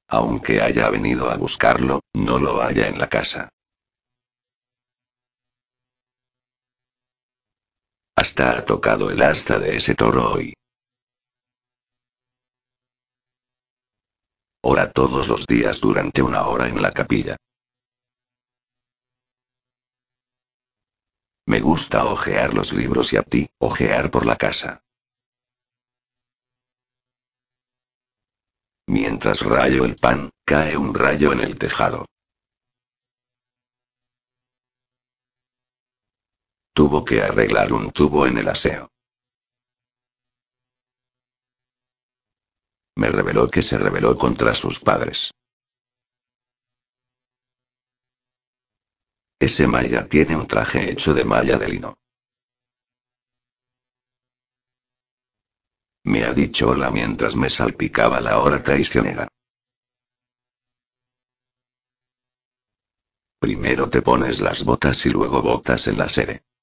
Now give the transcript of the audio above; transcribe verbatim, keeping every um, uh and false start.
Aunque haya venido a buscarlo, no lo haya en la casa. Hasta ha tocado el asta de ese toro hoy. Ora todos los días durante una hora en la capilla. Me gusta hojear los libros y a ti, hojear por la casa. Mientras rayo el pan, cae un rayo en el tejado. Tuvo que arreglar un tubo en el aseo. Me reveló que se rebeló contra sus padres. Ese Maya tiene un traje hecho de malla de lino. Me ha dicho hola mientras me salpicaba la hora traicionera. Primero te pones las botas y luego botas en la sede.